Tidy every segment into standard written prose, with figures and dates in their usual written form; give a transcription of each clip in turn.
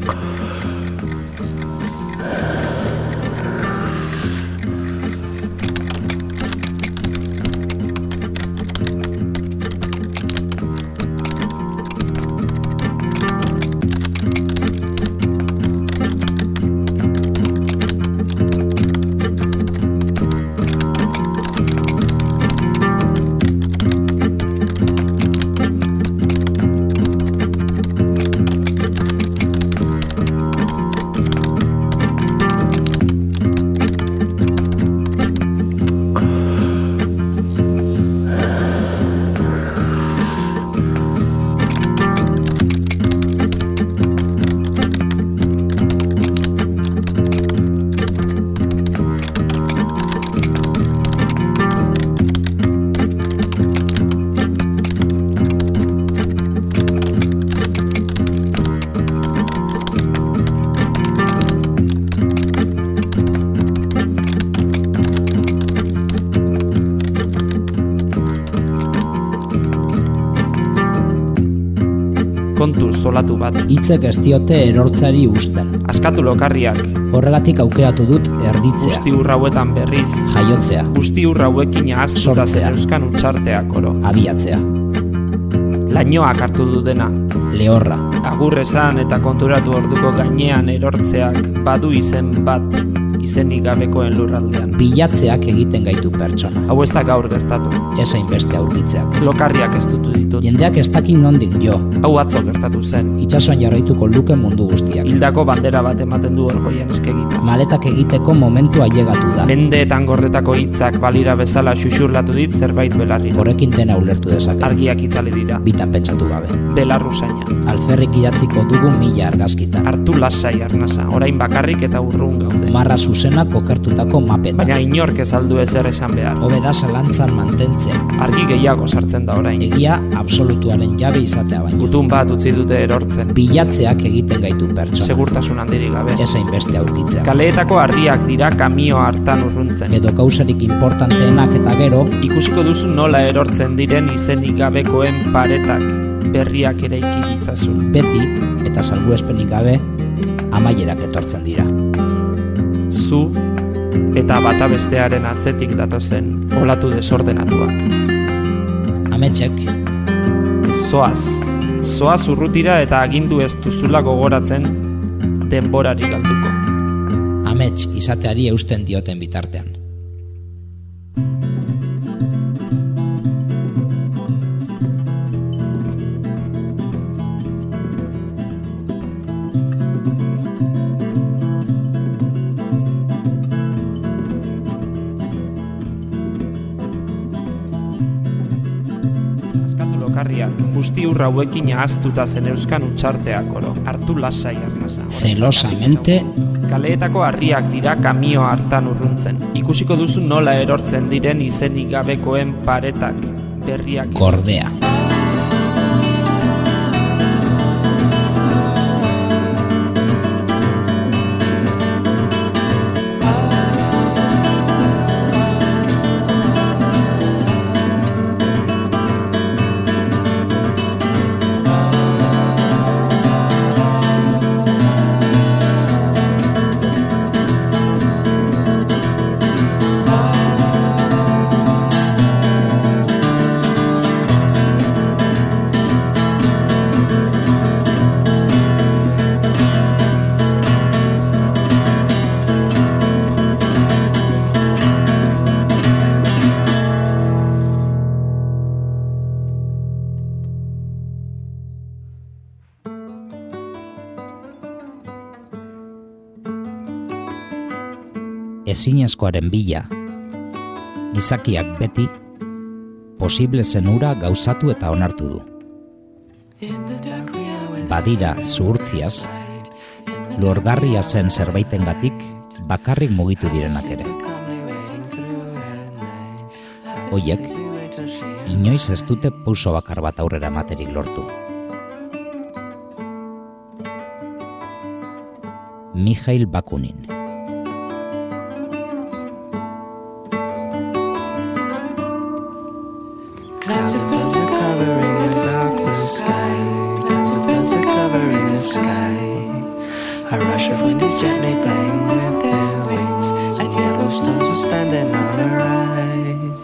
kontu zolatu bat. Hitzek ez diote erortzari usten. Askatu lokarriak. Horregatik aukeratu dut erditzea. Guzti hauetan berriz. Jaiotzea. Guzti hauekin ahaztuta zeneuzkan utxarteak oro. Abiatzea. Lainoak hartu du dena. Lehorra. Agur esan eta konturatu orduko gainean erortzeak badu izen bat. Izenik gabekoen lurraldean. Bilatzeak egiten gaitu pertsona. Hau ez da gaur gertatu. Esain beste aurkitzeak. Lokarriak ez dutu ditut. Jendeak ez dakin nondik jo. Hau atzo gertatu zen. Itsasoan jarraituko luke mundu guztiak. Hildako bandera bat ematen du orgoian eskegita. Maletak egiteko momentua ailegatu da. Mendeetan gordetako hitzak balira bezala xuxurlatu dit zerbait belarri. Horrekin dena ulertu dezake. Argiak itzali dira. Bitan pentsatu gabe. Belarruzaina. Alferrik idatziko dugu 1000 argazkitan. Hartu lasai arnasa, orain bakarrik eta urrun gaude. Marra zuzena kokertutako mapetan. Baina inork ez aldu ezer esan behar. Hobe da zalantzan mantentzea. Argi gehiago sartzen da orain. Egia absolutuaren jabe izatea baino. Gutun bat utzi dute erortzen. Bilatzeak egiten gaitu pertsona. Segurtasun handirik gabe. Esain beste aurkitzea. Kaleetako harriak dira kamio hartan urruntzen. Edo kausarik importanteenak eta gero. Ikusiko duzu nola erortzen diren izenik gabekoen paretak. Berriak eraiki ditzazun. Beti, eta salbuespenik gabe, amaierak etortzen dira. Zu eta bata bestearen atzetik datozen olatu desordenatuak. Ametsek. Zoaz urrutira eta agindu ez duzula gogoratzen denborari galduko. Amets izateari eusten dioten bitartean. Guzti hauekin ahaztuta zeneuzkan utxarteak oro. Hartu lasai arnasa. Zelosamente. Kaleetako harriak dira kamio hartan urruntzen. Ikusiko duzu nola erortzen diren izenik gabekoen paretak. Berriak. Gordea. Ezinezkoaren bila, gizakiak beti, posible zenura gauzatu eta onartu du. Badira zuhurtziaz, lorgarria zen zerbaitengatik bakarrik mugitu direnak ere. Hoiek, inoiz ez dute pauso bakar bat aurrera ematerik lortu. Mikhail Bakunin. Lots of birds are covering the darkness sky. Lots of birds are covering the sky. A rush of wind is gently playing with their wings, and yellow stones are standing on a rise.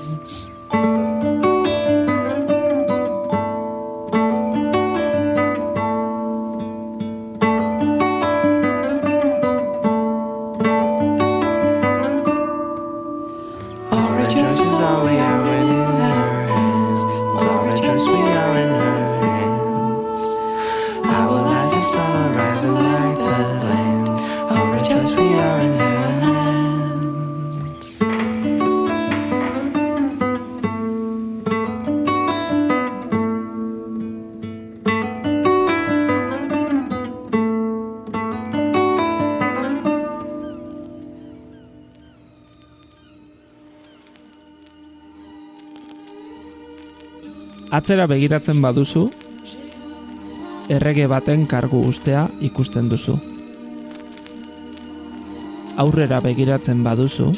All red dresses are we are in her hands, all red dress we are in her hands. I will as the sun arise and light the land, all red dress we are in her hands. Atzera begiratzen baduzu, errege baten kargu ustea ikusten duzu. Aurrera begiratzen baduzu,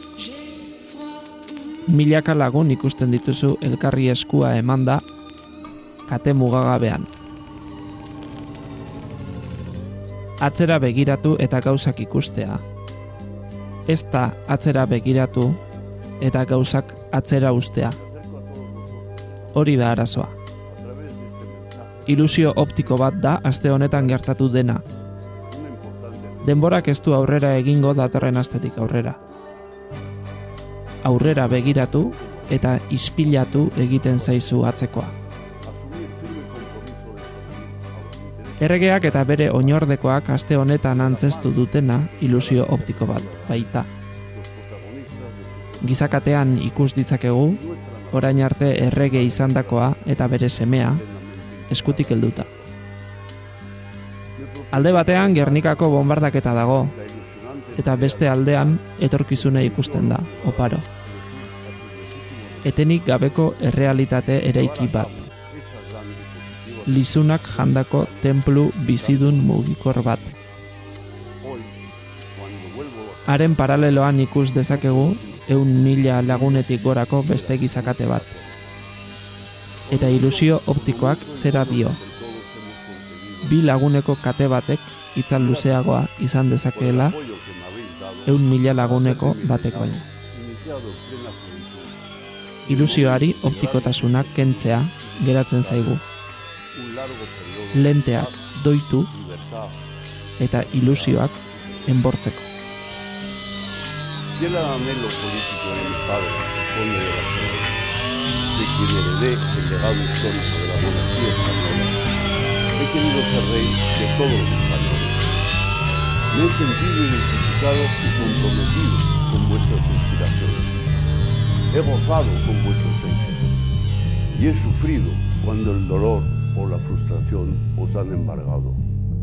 milaka lagun ikusten dituzu elkarri eskua emanda kate mugagabean. Atzera begiratu eta gauzak ikustea. Ez da atzera begiratu eta gauzak atzera ustea. Hori da arazoa. Ilusio optiko bat da aste honetan gertatu dena. Denborak ez du aurrera egingo datorren astetik aurrera. Aurrera begiratu eta ispilatu egiten zaizu atzekoa. Erregeak eta bere oinordekoak aste honetan antzestu dutena ilusio optiko bat baita. Gizakatean ikus ditzakegu, orain arte errege izandakoa eta bere semea eskutik helduta. Alde batean Gernikako bonbardaketa dago, eta beste aldean etorkizune ikusten da, oparo. Etenik gabeko errealitate eraiki bat. Lizunak jandako tenplu bizidun mugikor bat. Haren paraleloan ikus dezakegu 100.000 lagunetik gorako beste gizakate bat. Eta ilusio optikoak zera dio. 2 laguneko kate batek itzal luzeagoa izan dezakeela 100.000 laguneko batekoa. Ilusioari optikotasunak kentzea geratzen zaigu. Lenteak doitu eta ilusioak enbortzeko. Y el anhelo político de mi padre responde de la historia, de quien heredé el legado histórico de la monarquía española. He querido ser rey de todos los españoles. Me he sentido identificado y comprometido con vuestras inspiraciones. He gozado con vuestros éxitos y he sufrido cuando el dolor o la frustración os han embargado.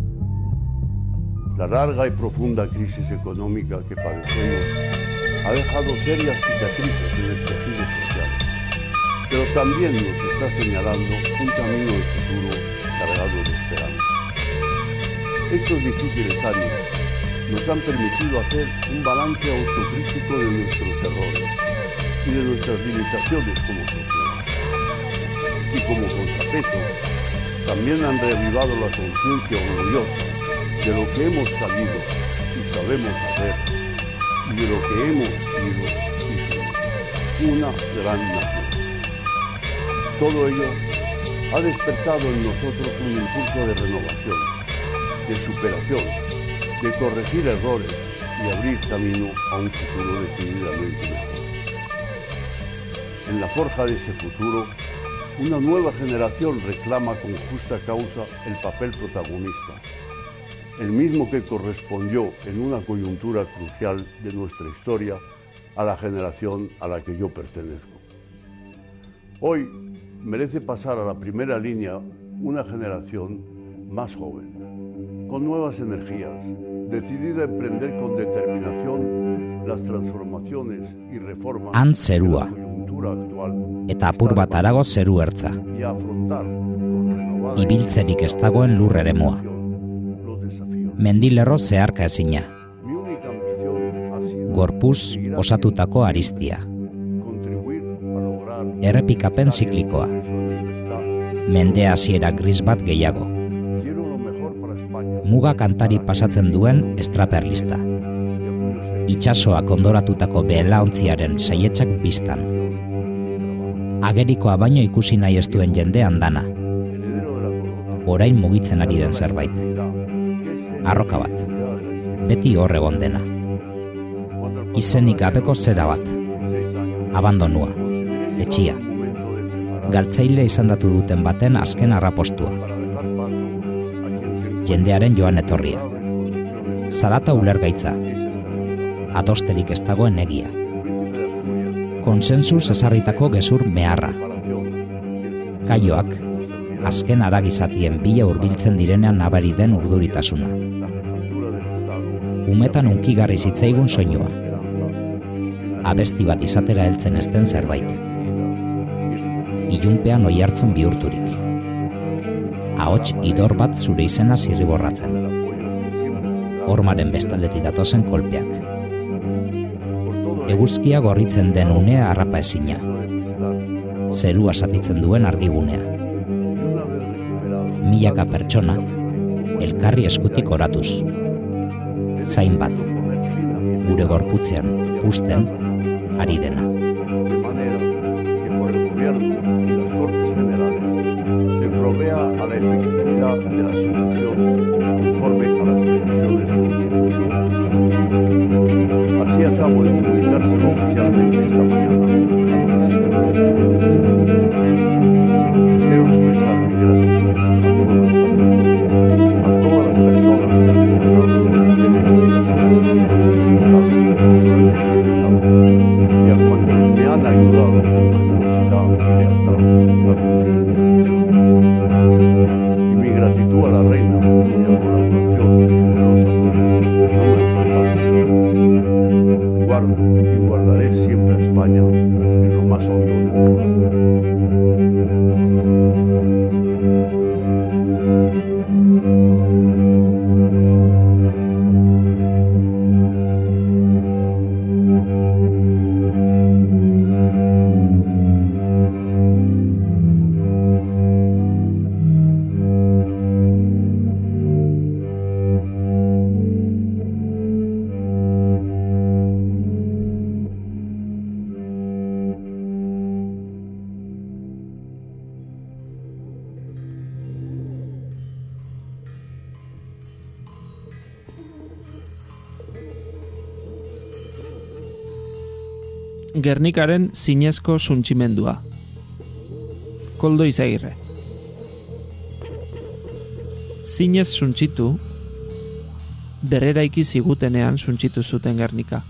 La larga y profunda crisis económica que padecemos ha dejado serias cicatrices en el tejido social, pero también nos está señalando un camino de futuro cargado de esperanza. Estos difíciles años nos han permitido hacer un balance autocrítico de nuestros errores y de nuestras limitaciones como sociedad. Y como contrapeso, también han reavivado la conciencia orgullosa de lo que hemos sabido y sabemos hacer y de lo que hemos sido y somos, una gran nación. Todo ello ha despertado en nosotros un impulso de renovación, de superación, de corregir errores y abrir camino a un futuro decididamente mejor. En la forja de ese futuro, una nueva generación reclama con justa causa el papel protagonista, el mismo que correspondió en una coyuntura crucial de nuestra historia a la generación a la que yo pertenezco. Hoy merece pasar a la primera línea una generación más joven, con nuevas energías, decidida a emprender con determinación las transformaciones y reformas Han zerua, de la coyuntura actual eta apur bat harago zeru ertza. y a afrontar con renovada Ibiltzerik ez dagoen lur eremua. los desafíos. Mendilerro zeharka ezina. Mi única ambición ha sido Gorpuz osatutako aristia. contribuir a lograr Errepikapen ziklikoa. progreso en libertad. Mende hasiera gris bat gehiago. Quiero lo mejor para España. muga kantari pasatzen duen estraperlista. Itsasoak ondoratutako belaontziaren saietsak biztan. Agerikoa baino ikusi nahi ez duen jendean dana. Orain mugitzen ari den zerbait. Arroka bat. Beti hor egon dena. Izenik gabeko zera bat. Abandonua. Etxia. Galtzaile izandatu duten baten azken arrapostua. Jendearen joan etorria. Zarata ulergaitza. Adosterik ez dagoen egia. Konsensus ezarritako gezur meharra. Kaioak, azken aragizatien bila hurbiltzen direnean nabari den urduritasuna. Umetan unkigarri zitzaigun soinua. Abesti bat izatera heltzen ezten zerbait. Ilunpean oihartzun bihurturik. Ahots idor bat zure izena zirriborratzen. Hormaren bestaldetik datozen kolpeak. Eguzkia gorritzen den unea harrapa ezina. Zerua satitzen duen argigunea. Milaka pertsona, elkarri eskutik oratuz. Zain bat, gure gorputzean, pusten, ari dena. Provea a la efectividad de la solución conforme a las previsiones. Así acabo de comunicárselo oficialmente esta mañana. Deseo expresar mi gratitud a todas las personas que han y a cuantos me han ayudado con generosidad y lealtad. Y mi gratitud a la reina cuya colaboración generosa guardo y guardaré siempre a España en lo más hondo de mi corazón. Gernikaren zinezko suntximendua. Koldo Izagirre. Zinez suntxitu, berreraiki zigutenean suntxitu zuten Gernika.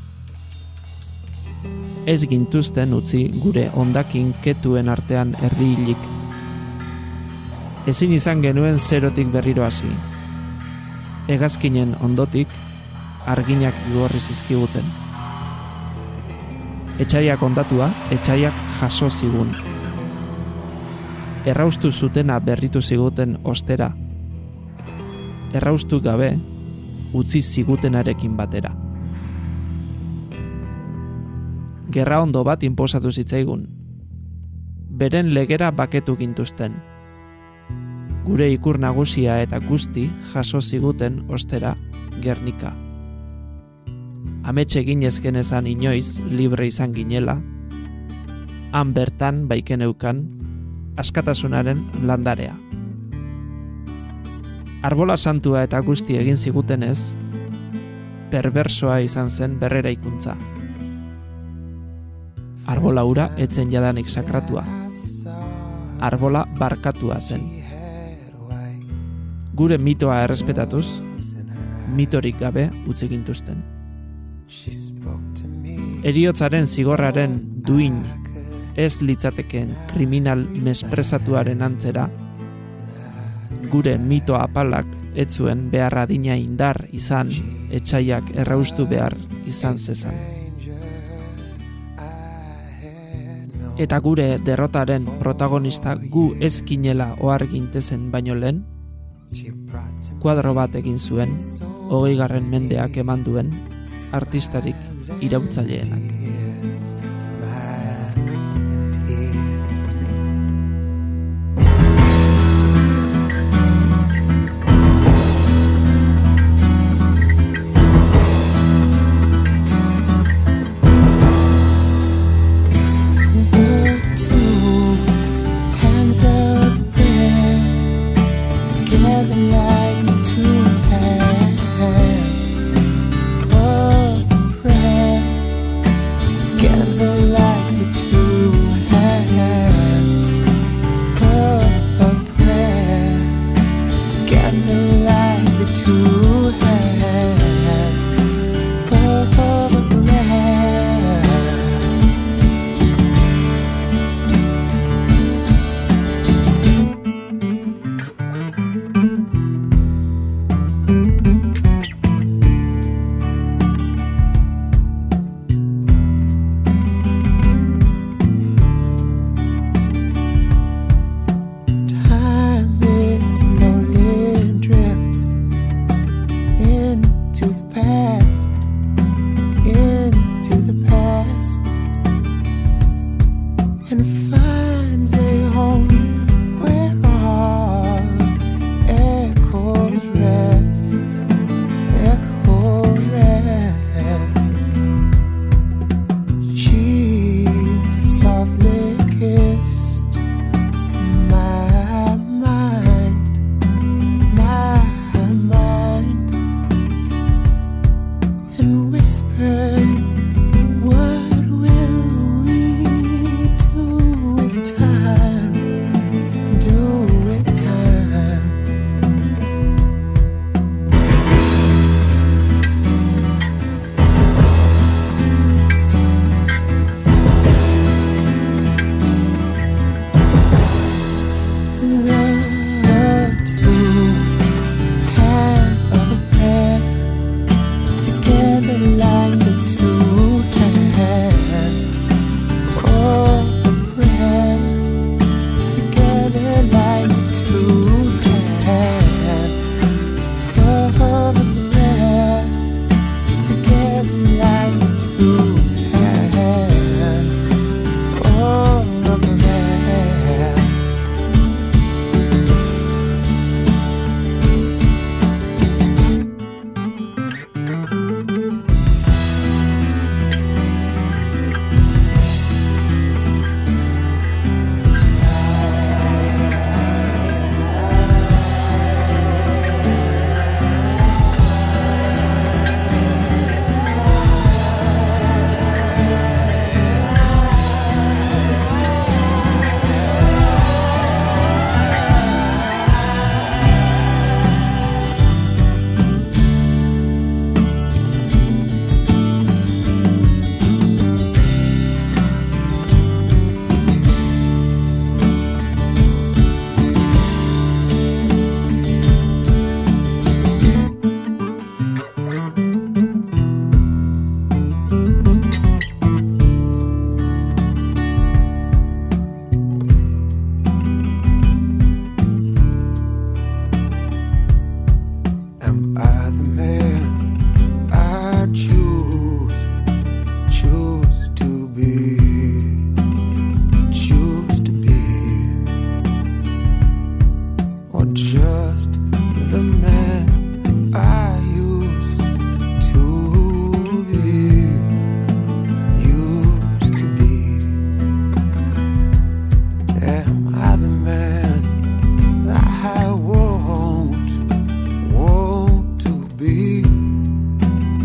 Ez gintuzten utzi gure hondakin ketuen artean erdi hilik. Ezin izan genuen zerotik berriro hasi. Hegazkinen ondotik arginak igorri zizkiguten. Etxaiak ondatua, etxaiak jaso zigun. Erraustu zutena berritu ziguten ostera. Erraustu gabe, utzi zigutenarekin batera. Gerra ondo bat inposatu zitzaigun. Beren legera baketu gintuzten. Gure ikur nagusia eta guzti jaso ziguten ostera Gernika. Ametxe ginez genezan inoiz libre izan ginela, han bertan baikeneukan askatasunaren landarea. Arbola santua eta guzti egin zigutenez, perbersoa izan zen berreraikuntza. Arbola hura etzen jadanik sakratua. Arbola barkatua zen. Gure mitoa errespetatuz, mitorik gabe utzi gintuzten. Heriotzaren zigorraren duin ez litzateken kriminal mesprezatuaren antzera, gure mito apalak ez zuen behar adina indar izan etxaiak erraustu behar izan zezan. Eta gure derrotaren protagonista gu ez ginela ohar gintezen baino lehen, kuadro bat egin zuen, 20. mendeak eman duen artistarik iraultzaileenak.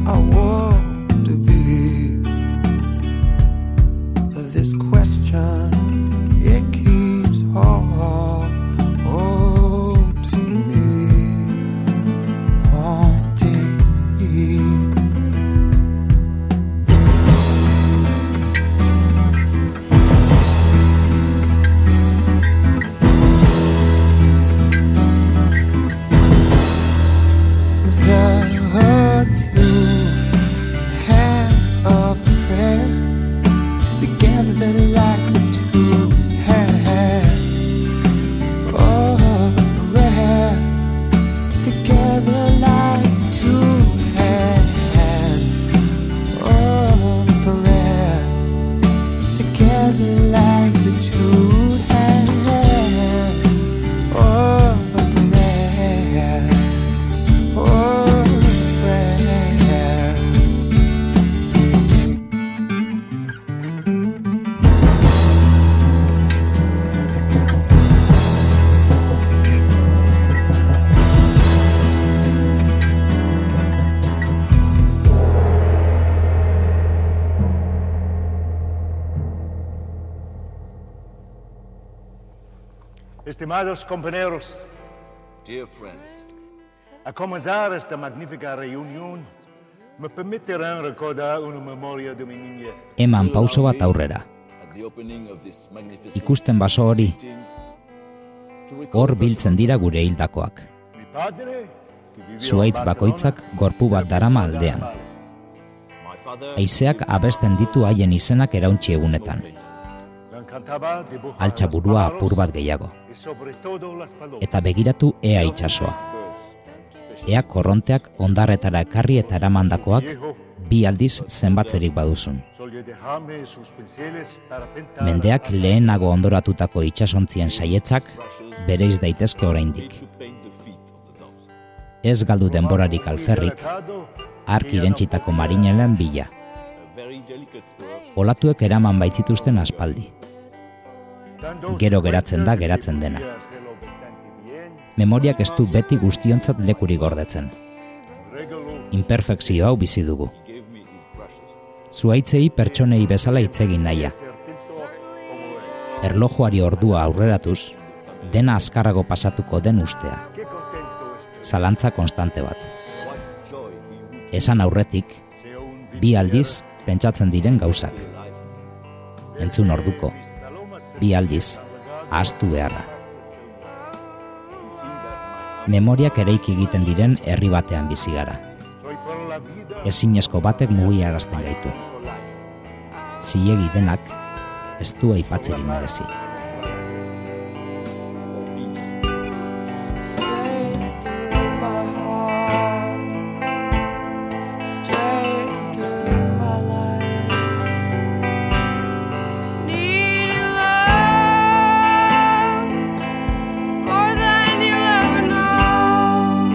I want to be. This question, it keeps haunting me. Estimados compañeros, Dear friends, a comenzar esta magnífica reunión, me permitirán recordar una memoria de mi niñez. Eman pauso bat aurrera. at the opening of this magnificent Ikusten baso hori, meeting, to recall hor biltzen dira gure hildakoak. Mi padre, que vivía en Zuhaitz Barcelona, bakoitzak gorpu bat darama aldean. my father Haizeak abesten ditu haien izenak erauntsi egunetan. le encantaba dibujar Altxa los burua pájaros apur bat gehiago. y sobre todo las palomas. Eta begiratu ea itsasoa. Ea korronteak ondarretara ekarri eta eramandakoak Viejo, bi aldiz zenbatzerik baduzun. solía dejarme sus pinceles para pintar Mendeak lehenago ondoratutako itsasontzien saietzak bereiz daitezke oraindik. to paint the feet of the doves. Ez galdu denborarik alferrik, Hidratado, ark irentsitako marinelen bila. A very delicate work, Olatuek eraman baitzituzten aspaldi. dando Gero geratzen da geratzen dena. hacerlo bastante bien, Memoriak ez du beti guztiontzat lekuri gordetzen. regaló Imperfekzio hau bizi dugu. he gave me his brushes. Zuhaitzei pertsonei bezala hitz egin nahia. ser pintor como él. Erlojuari ordua aurreratuz, dena azkarrago pasatuko den ustea. Qué contento estoy. Zalantza konstante bat. What joy he would Esan aurretik, Sea un bi aldiz pentsatzen diren gauzak. life. Entzun orduko, bi aldiz, ahaztu beharra. To see that my Memoriak eraiki egiten diren herri batean bizi gara. Soy por la vida Ezinezko batek mugiarazten gaitu. for life. Zilegi denak ez du aipatzerik merezi. For peace. Straight through my heart, straight through my life. Needing love more than you'll ever know.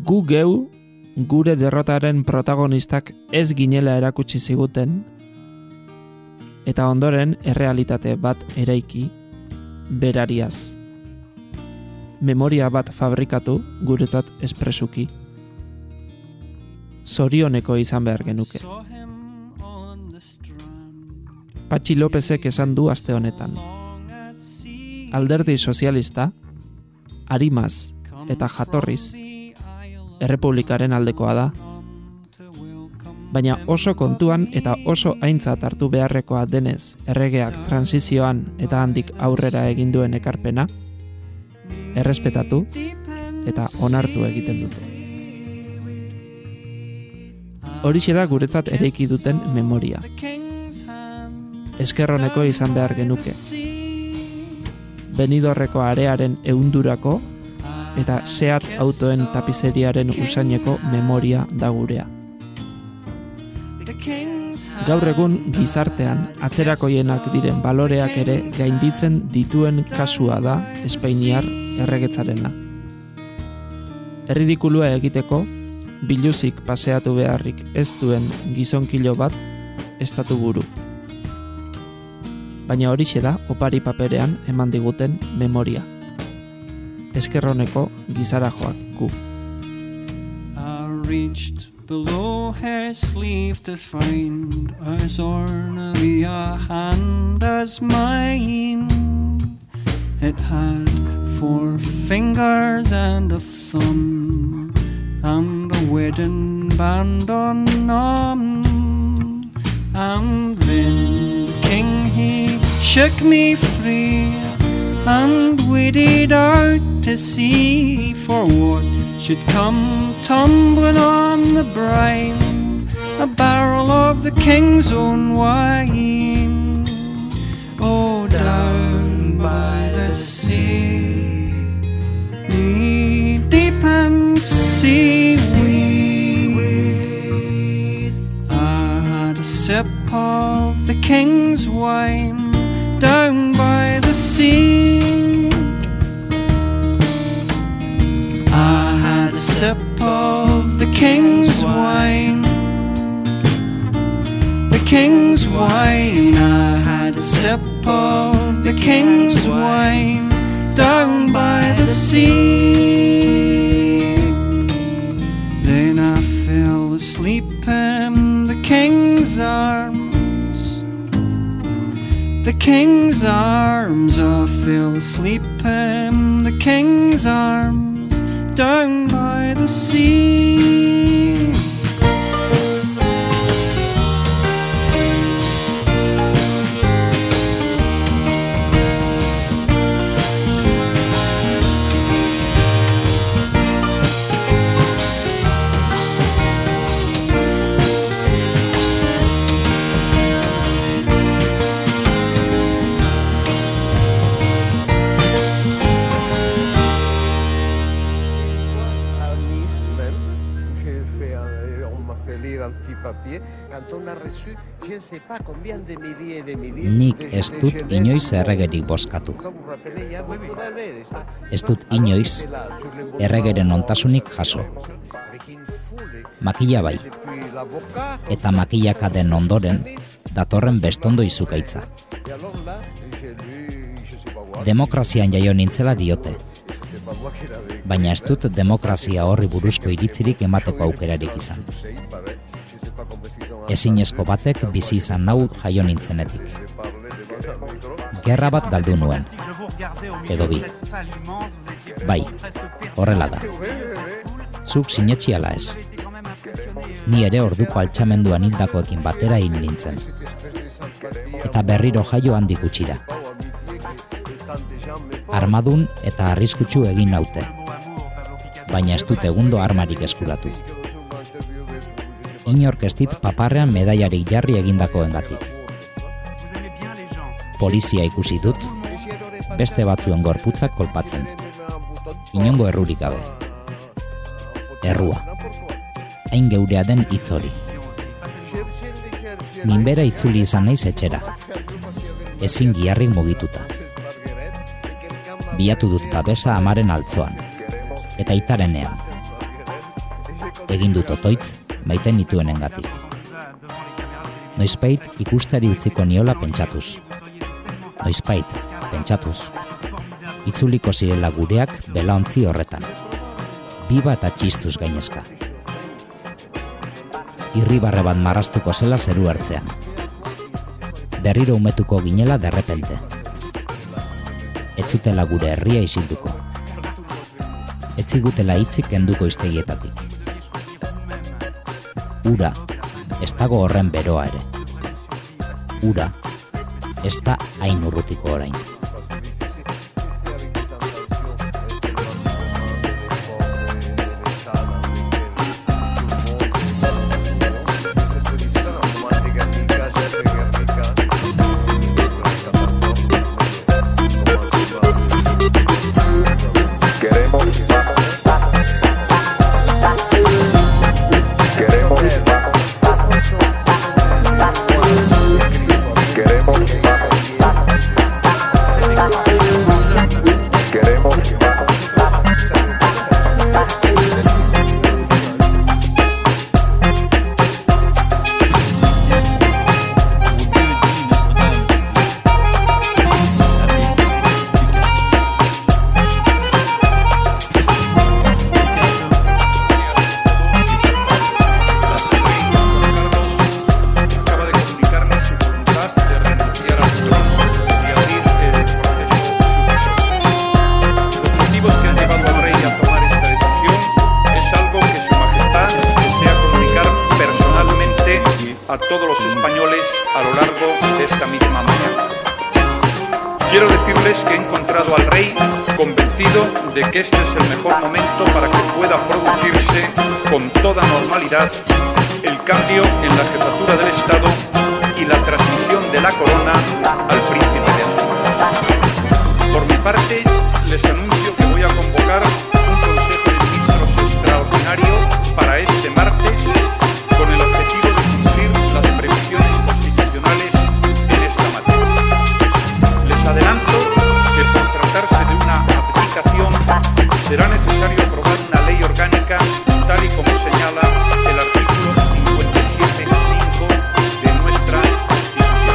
gu geu, gure derrotaren protagonistak ez ginela erakutsi ziguten, eta ondoren errealitate bat eraiki, berariaz. Memoria bat fabrikatu guretzat espresuki. Zorioneko izan behar genuke. Patxi Lopezek esan du aste honetan. Alderdi sozialista, arimaz eta jatorriz, errepublikaren aldekoa da. Baina oso kontuan eta oso aintzat hartu beharrekoa denez erregeak transizioan eta handik aurrera egin duen ekarpena, errespetatu eta onartu egiten dute. Horixe da guretzat eraiki duten memoria. Eskerroneko izan behar genuke. Benidorreko arearen ehundurako eta Seat autoen tapizeriaren usaineko memoria da gurea. Gaur egun gizartean atzerakoienak diren baloreak ere gainditzen dituen kasua da espainiar erregetzarena. Erridikulua egiteko, biluzik paseatu beharrik ez duen gizonkilo bat estatu buru. Baina horixe da opari paperean eman diguten memoria. Eskerroneko gizara joak gu. Below her sleeve to find as ornery a hand as mine. It had 4 fingers and a thumb, and a wedding band on them. And then the king he shook me free and waded out to sea for what should come tumbling on the brine, a barrel of the king's own wine. Oh, down by the sea, deep and seaweed, I had a sip of the king's wine down by the sea. I had a sip of the king's wine, the king's wine. I had a sip of the king's wine down by the sea. Then I fell asleep in the king's arms, the king's arms. I fell asleep in the king's arms down by the sea. Nik ez dut inoiz erregerik bozkatu. Ez dut inoiz erregeren ontasunik jaso. Makila bai. Eta makilaka den ondoren datorren bestondo izukaitza. Demokrazian jaio nintzela diote. Baina ez dut demokrazia horri buruzko iritzirik emateko aukerarik izan. Ezinezko batek bizi izan nau jaio nintzenetik. Gerra bat galdu nuen. Edo bi. Bai, horrela da. Zuk sinetxi ala ez. Ni ere orduko altxamenduan hildakoekin batera hil nintzen. Eta berriro jaio handik gutxira. Armadun eta arriskutsu egin naute. Baina ez dut egundo armarik eskuratu. Inork ez dit paparrean medaiarik jarri egindakoengatik. Polizia ikusi dut, beste batzuen gorputzak kolpatzen. Inongo errurik gabe. Errua. Hain geurea den hitz hori. Minbera itzuli izan naiz etxera. Ezin giharrik mugituta. Bilatu dut babesa amaren altzoan. Eta aitarenean. egin dut otoitz maite nituenengatik. Noizbait ikustari utziko niola pentsatuz. Noizbait, pentsatuz. Itzuliko zirela gureak belaontzi horretan. Biba eta txistuz gainezka. Irribarre bat marrastuko zela zeru hartzean. Berriro umetuko ginela derrepente. Ez zutela gure herria isilduko. Ez zigutela hitzik kenduko hiztegietatik. Ura, ez dago horren beroa ere. Ura, ez da hain urrutiko orain. a todos los españoles a lo largo de esta misma mañana. Quiero decirles que he encontrado al rey convencido de que este es el mejor momento para que pueda producirse con toda normalidad el cambio en la jefatura del Estado y la transmisión de la corona al príncipe de Asturias. Por mi parte, les anuncio que voy a convocar un Consejo de Ministros extraordinario para este martes con el objetivo de cumplir las previsiones constitucionales en esta materia. Les adelanto que por tratarse de una abdicación será necesario aprobar una ley orgánica tal y como señala el artículo 57.5 de nuestra Constitución.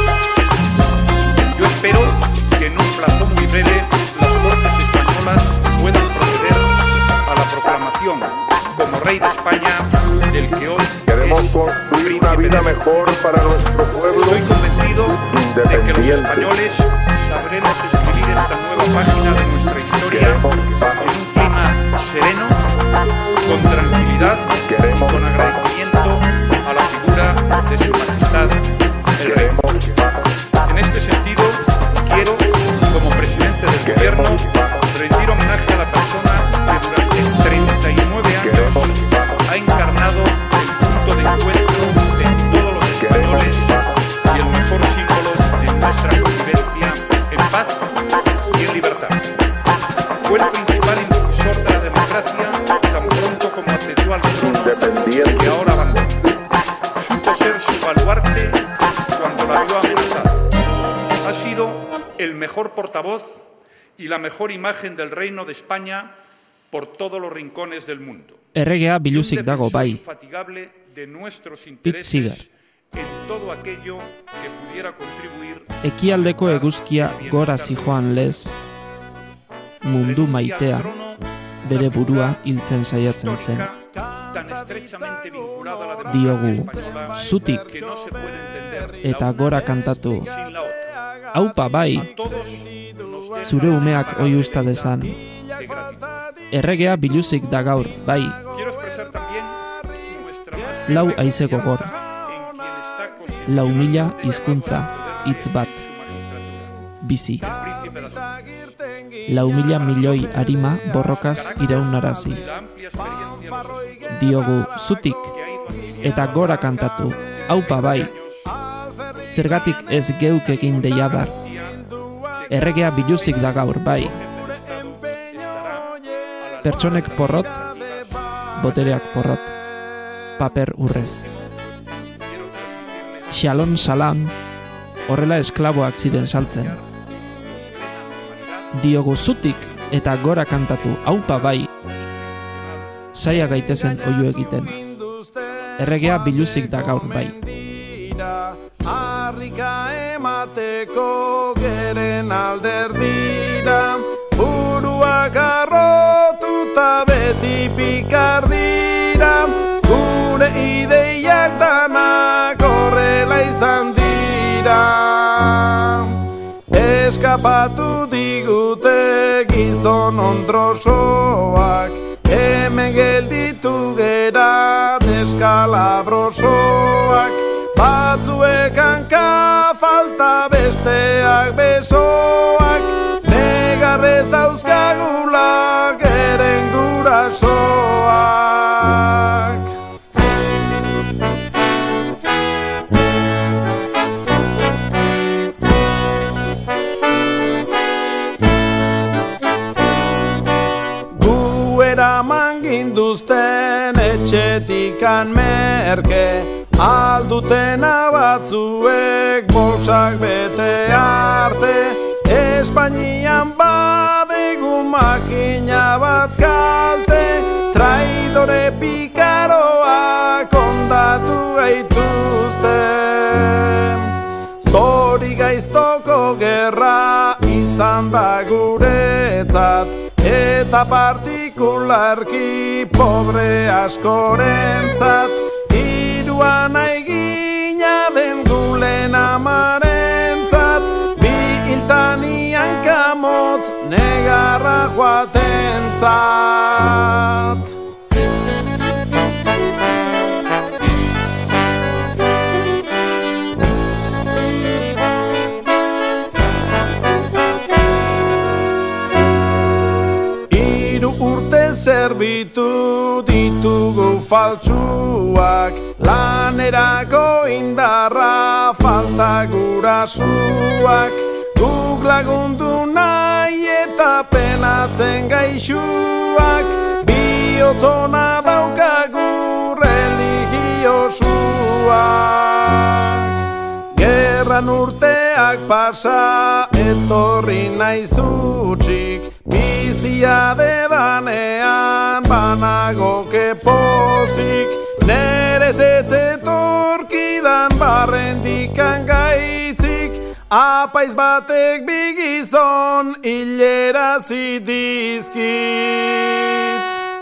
Yo espero que en un plazo muy breve las Cortes españolas puedan proceder a la proclamación como rey de España del que hoy queremos construir una vida mejor para nuestro pueblo. Estoy convencido de que los españoles sabremos escribir esta nueva página de nuestra historia en un clima sereno, con tranquilidad y con agradecimiento a la figura de su majestad el rey. En este sentido, quiero, como presidente del gobierno, rendir homenaje a la persona que durante 39 años ha encarnado el punto de encuentro de todos los españoles y el mejor símbolo de nuestra convivencia en paz y en libertad. Fue el principal impulsor de la democracia tan pronto como accedió al trono que ahora abandona. Supo ser su baluarte cuando la vio amenazada. Ha sido el mejor portavoz y la mejor imagen del Reino de España por todos los rincones del mundo. Erregea biluzik dago bai. Infatigable de nuestros Pete intereses Seeger. en todo aquello que pudiera contribuir Ekialdeko eguzkia gora zijoan lez, mundu maitea, bere burua hiltzen saiatzen zen. tan estrechamente vinculada a la democracia Diogu, española zutik que no se puede entender eta gora kantatu, sin la otra. aupa bai, Todos nos deja zure umeak oi usta dezan. de gratitud. Erregea biluzik da gaur, bai, Quiero expresar también nuestra más lau haize gogor, en quien está constituido lau mila hizkuntza, hitz bat, su magistratura. bizi. Príncipe de Asturias. Lau mila milioi arima borrokaz iraunarazi. La amplia experiencia nos resultó Diogu, zutik que ha ido adquiriendo eta gora kantatu, aupa bai, zergatik ez geuk egin deiadar. Erregea biluzik da gaur, bai, pertsonek porrot, botereak porrot, paper urrez. Shalom salam, horrela esklaboak ziren saltzen. Diogu zutik eta gora kantatu, aupa bai, saia gaitezen oiu egiten. Erregea biluzik da gaur bai. Harrika emateko geren alderdira, buruak arrotuta beti pikardira, gure ideiak danak horrela izan dira. Eskapatu digute gizon ondrosoak, hemen gelditu gera deskalabrosoak, batzuek hanka falta besteak besoak, negarrez dauzkagula geren gurasoak. Eraman ginduzten etxetikan merke, aldutena batzuek bolsak bete arte, Espainian badegu makina bat kalte, traidore pikaroak ondatu gaituzte. Zori gaiztoko gerra izan da guretzat, eta partikularki pobre askorentzat, hiruan aigina den gulen amarentzat, bi hiltanian kamotz negarra joatentzat. Zerbitu ditugu faltsuak, lanerako indarra falta gurasuak, guk lagundu nahi eta penatzen gaixuak, bihotzona daukagu religiosuak. Gerran urteak pasa etorri naiz utxik, bizia dedanean banagoke pozik, nerez etzetorkidan barrendikan gaitzik, apaiz batek bigizon hilerazi dizkit.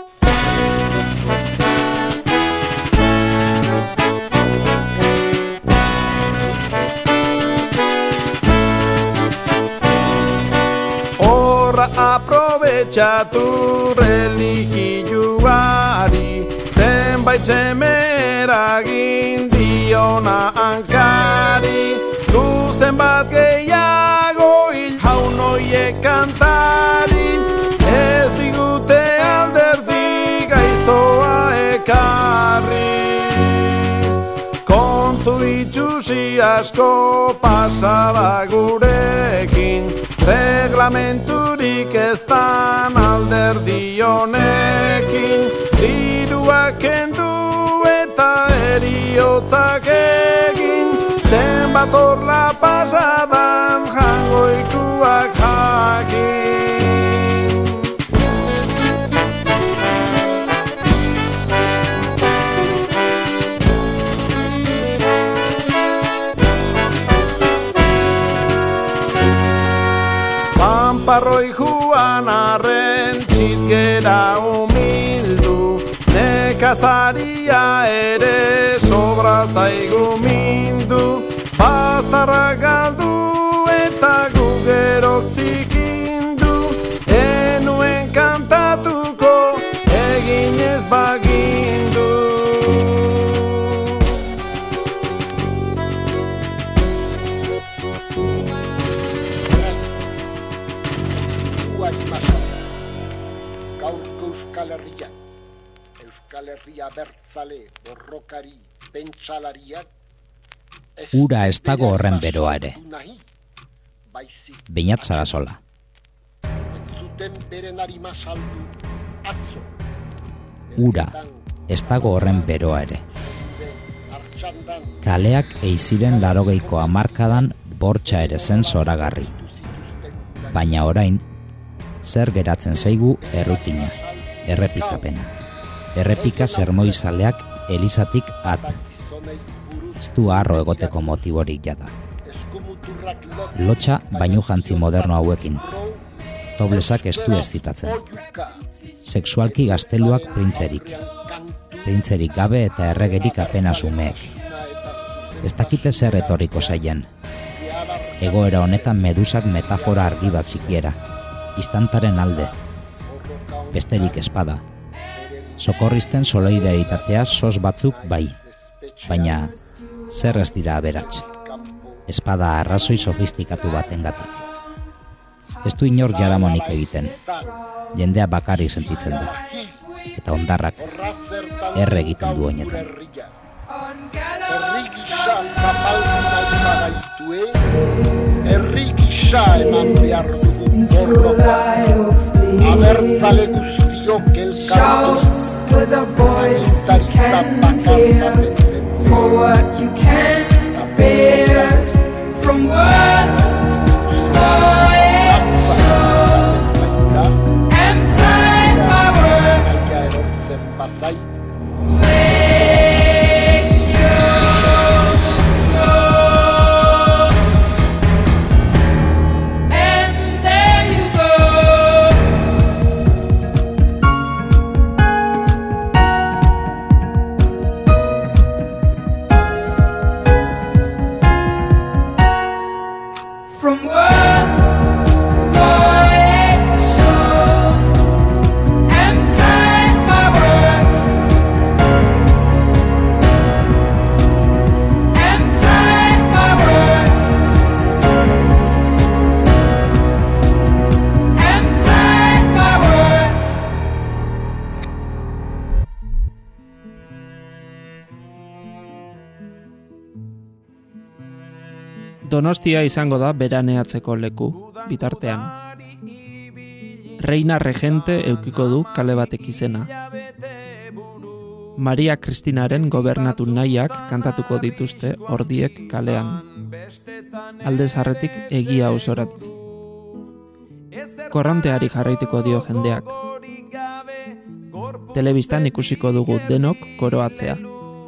Aprobetxatu religioari, zenbait semeragin diona hankari, zuzen bat gehiago hil jaunoiek kantari, ez digute alderdi gaiztoa ekarri. Kontu itxusi asko pasada gurekin, reglamenturik eztan alderdi honekin, diruak kendu eta eriotzak egin, zenbat orla pasadan jangoikuak jakin. Parroi juan arren txitgera humildu, nekazaria ere sobra zaigu mindu, bastarra galdu eta gugerok zikindu, enuen kantatuko eginez bagindu. Euskal Herria bertzale, borrokari, pentsalariak, ura ez dago horren beroa ere. Beñat Sarasola. Ura ez dago horren beroa ere. Kaleak eiziren 80ko hamarkadan bortxa ere zen zoragarri. Baina orain, zer geratzen zaigu errutina, errepikapena. Errepika sermoizaleak Elizatik at. Ez du harro egoteko motiborik jada. Lotxa bainu jantzi moderno hauekin. Toblesak ez du ez zitatzen. Sexualki gazteluak printzerik. Printzerik gabe eta erregerik apenas umeek. Ez dakite zer etorriko zaien. Egoera honetan medusak metafora argi bat zikiera. Istantaren alde. Besterik espada. Sokorristen solidaritatea sos batzuk bai. Baina, zer ez dira aberats. Espada arrazoi sofistikatu batengatik. Ez du inor jaramonik egiten. Jendea bakarrik sentitzen du. Eta ondarrak erre egiten du oinetan. Herri gisa zapaldu nahi bagaitue, herri gisa eman behar dugu borroka, abertzale guztiok elkartuz, aniltaritza bakar baten Donostia izango da beraneatzeko leku, bitartean. Reina Regente eukiko du kale batek izena. Maria Kristinaren gobernatu nahiak kantatuko dituzte ordiek kalean. Alde zarretik egia osoratz. Korronteari jarraituko dio jendeak. Telebistan ikusiko dugu denok koroatzea.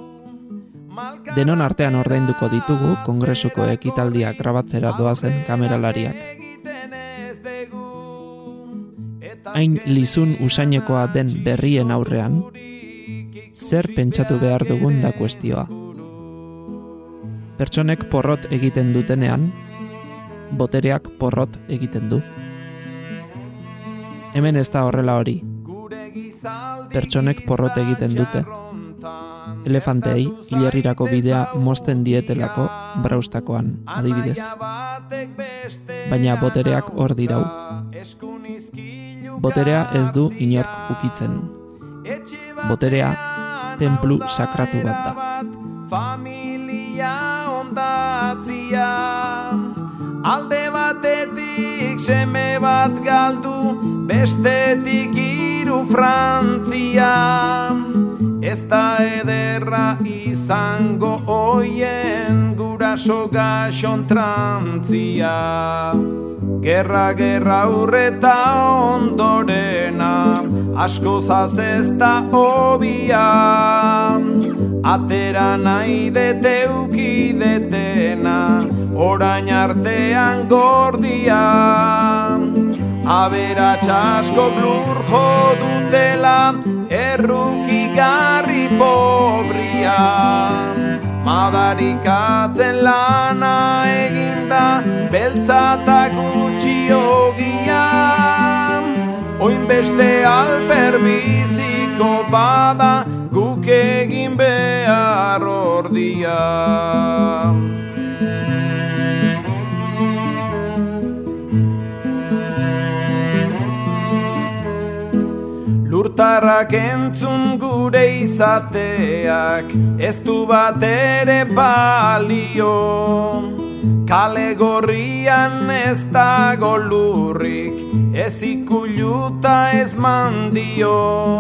Denon artean ordainduko ditugu kongresuko ekitaldiak grabatzera doazen kameralariak. Hain lizun usainekoa den berrien aurrean, zer pentsatu behar dugun da kuestioa. Pertsonek porrot egiten dutenean, botereak porrot egiten du. Hemen ez da horrela hori. Pertsonek porrot egiten dute. Elefantei hilerrirako bidea mozten dietelako braustakoan, adibidez. Baina botereak hor dirau. Boterea ez du inork ukitzen. Boterea tenplu sakratu bat da. Familia ondatzia, alde batetik seme bat galdu, bestetik hiru Frantzia. Ez da ederra izango oien guraso gaxon trantzia. Gerra urreta ondorena, askozaz ez da obia. Atera nahi deteuki detena, orain artean gordia. Aberats asko blur jo dutela, errukigarri pobria. Madarikatzen lana eginda, beltzata gutxi ogia. Oin beste alper biziko bada, guk egin behar ordia. Lurtarrak entzun gure izateak, ez du bat ere balio. Kale gorrian ez dago lurrik, ez ikuluta ez mandio.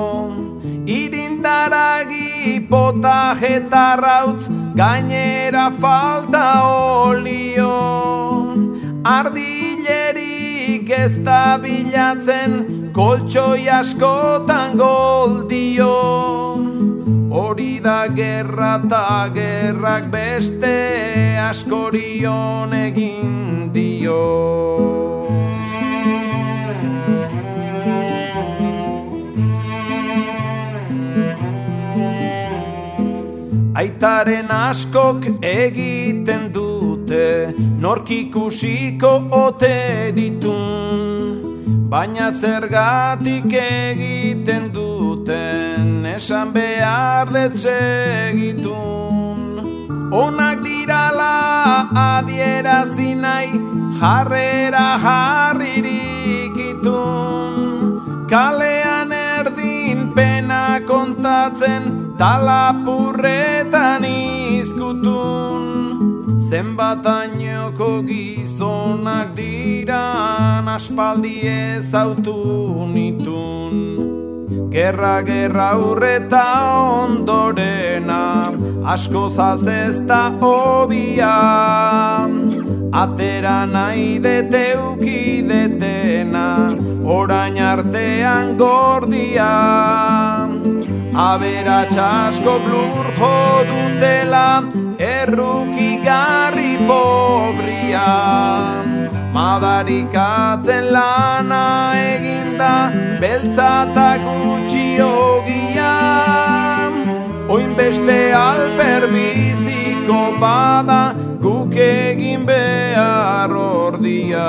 Irindaragi potajetarrautz, gainera falta olio. Ardilerik ez da bilatzen, koltsoi askotan goldio. hori da gerra ta gerrak beste askorion egin dio. Aitaren askok egiten dute, nork ikusiko ote ditun, baina zergatik egiten duten, esan behar detzegitun. Onak dirala adierazi nahi, jarrera jarririk itun, kalean erdin pena kontatzen, talapurretan izkutun, zenbatainoko gizonak diran aspaldi ezautu nitun. Gerra urreta ondorena, askozaz ez da obia, atera nahi deteuki detena, orain artean gordia. Aberatsasko blur jo dutela, errukigarri pobria, madarikatzen lana eginda, beltzata gutxi ogia. Oin beste alper biziko bada, guk egin behar ordia.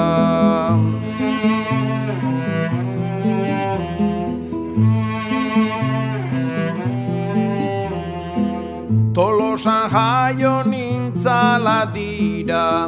Tolosan jaio nintzala dira,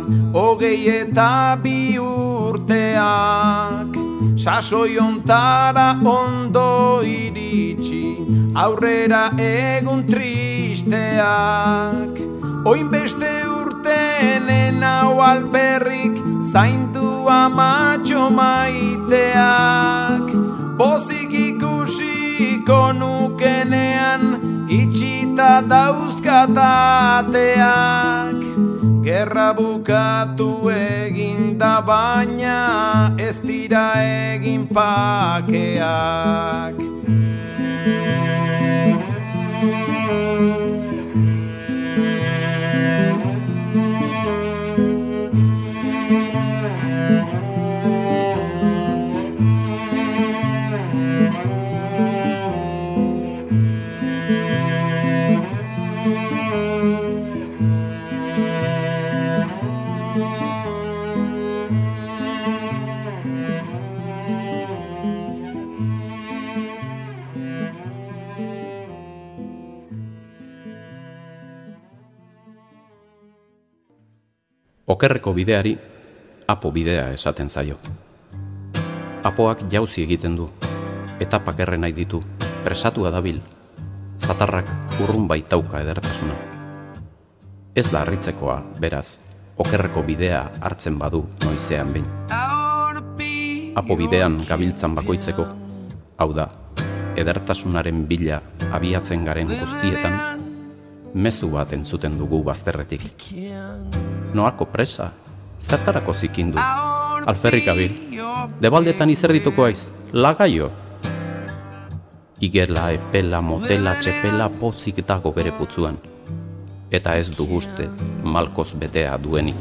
22 urteak, sasoi ontara ondo iritsi, aurrera egun tristeak. Oin beste urtenen hau alperrik, zaindu amatxo maiteak, pozik ikusiko nukenean, itxita dauzkatateak. Gerra bukatu eginda baina ez dira egin pakeak. Okerreko bideari, apo bidea esaten zaio. Apoak jauzi egiten du, etapak erre nahi ditu, presatua dabil, zatarrak urrun baitauka edertasuna. Ez da harritzekoa, beraz, okerreko bidea hartzen badu noizean behin. Apo bidean gabiltzan bakoitzeko, hau da, edertasunaren bila abiatzen garen guztietan, mezu bat entzuten dugu bazterretik. Noako presa, zertarako zikindu, alferrik abil, debaldetan izerdituko aiz, lagaio. Igela, epela, motela, txepela pozik dago bere putzuan, eta ez du guzte malkoz betea duenik.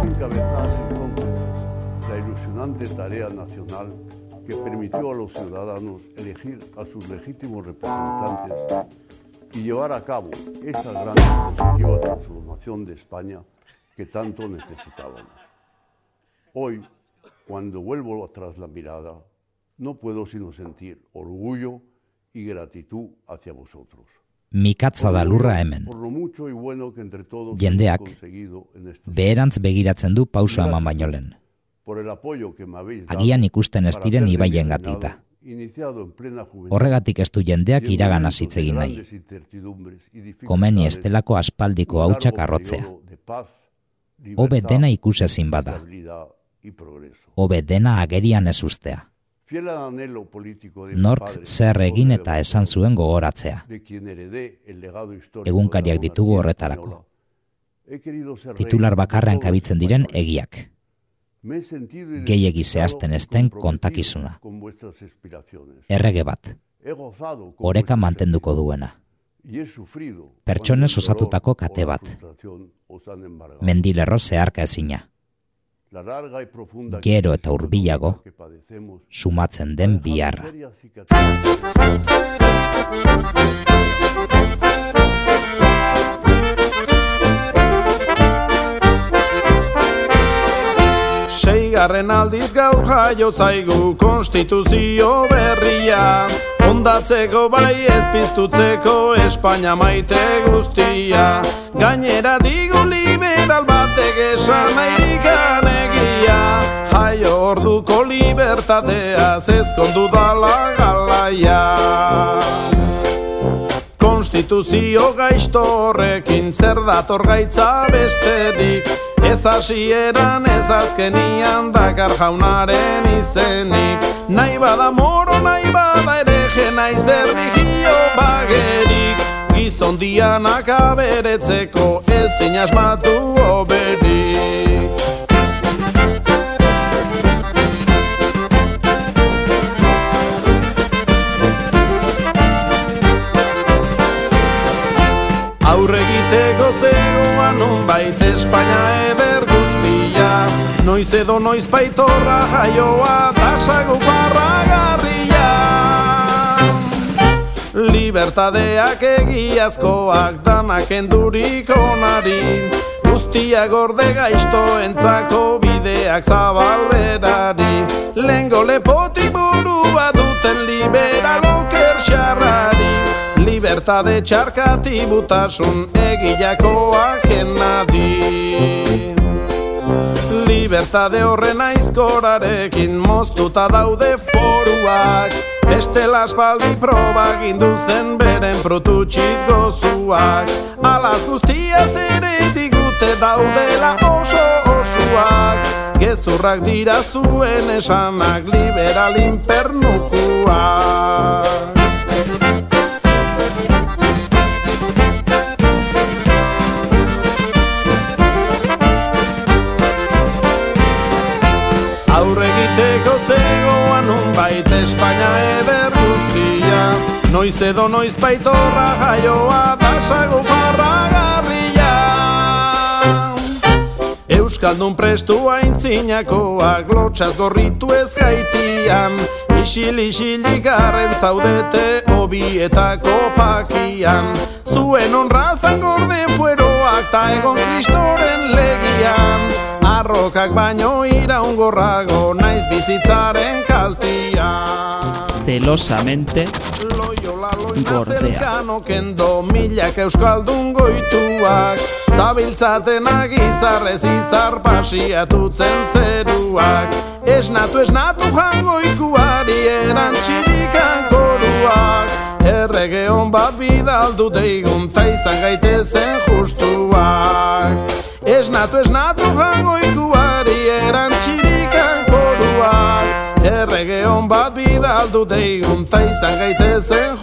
que encabezar entonces la ilusionante tarea nacional que permitió a los ciudadanos elegir a sus legítimos representantes y llevar a cabo esa gran y positiva transformación de España que tanto necesitábamos. Hoy, cuando vuelvo atrás la mirada, no puedo sino sentir orgullo y gratitud hacia vosotros. Mikatza da lurra hemen. Jendeak beherantz begiratzen du pauso eman baino lehen. Agian ikusten ez diren ibaien gatita. Horregatik ez du jendeak iraganaz hitz egin nahi. Komeni estelako aspaldiko hautsak arrotzea. Hobe dena ikusezin bada. Hobe dena agerian ez ustea. Nork zer egin eta esan zuen gogoratzea. Egunkariak ditugu horretarako. Titular bakarrean kabitzen diren egiak. Gehiegi zehazten ezten kontakizuna. Errege bat. Oreka mantenduko duena. Pertsonez osatutako kate bat. Mendilerro zeharka ezina. Gero eta hurbilago sumatzen den biharra. Seigarren aldiz gaur jaio zaigu konstituzio berria, ondatzeko bai ez piztutzeko Espainia maite guztia. Gainera digu liberal batek esan nahikan egia, jaio orduko libertateaz ezkondu dala galaia. Konstituzio gaizto horrekin zer dator gaitza besterik, ez hasieran ez azkenian dakar jaunaren izenik. Nahi bada moro, nahi bada hereje, nahi zer vigio bagerik, gizon dianak aberetzeko ezin asmatu oberik. Aurregiteko zegoan nonbait Espainia eder guztia, noiz edo noiz baitorra jaioa tasago farragarria. Libertadeak egiazkoak danak endurik onari, guztia gorde gaiztoentzako bideak zabalberari. Lehengo lepotik burua duten liberalok erxarrari, libertade txarkatibutasun egilakoak enadi. Libertade horren aizkorarekin moztuta daude foruak, beste laspaldi proba ginduzen beren protutxit gozuak. Alaz guztiaz ere digute daudela oso osuak, gezurrak dira zuen esanak liberalin pernukuak. Aurregiteko zegoan nonbait Espainia eder guztia, noiz edo noiz baitorra jaioa tasago farragarria. Euskaldun prestu aintzinakoak lotxaz gorritu ez gaitian, isil-isilik arren zaudete hobietako pakian. Zuen honrazan gorde fueroak ta egon kristoren legian, arrokak baino iraungorrago naiz bizitzaren kaltian. Celosamente gordea. Kendo milak euskaldun goituak, zabiltzatenak izarrez izar pasiatutzen zeruak. Esnatu jango ikuari erantxirikan koruak, errege hon bat bidaldu deigun ta izan gaitezen justuak. Esnatu jango ikuari erantxirikan koruak, errege hon bat bidaldu deigun ta izan gaitezen